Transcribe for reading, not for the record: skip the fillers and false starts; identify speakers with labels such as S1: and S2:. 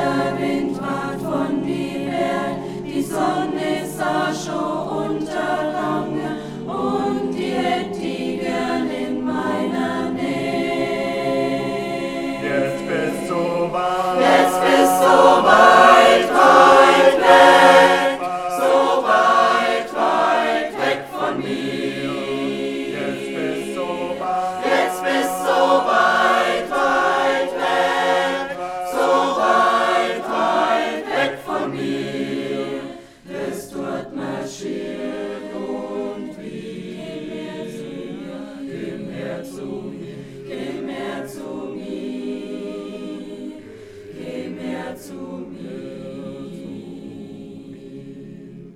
S1: der Wind ward von die Berg, die Sonne ist schon untergangen, und die hätt die gern in meiner Nähe.
S2: Jetzt bist du
S1: Jetzt bist du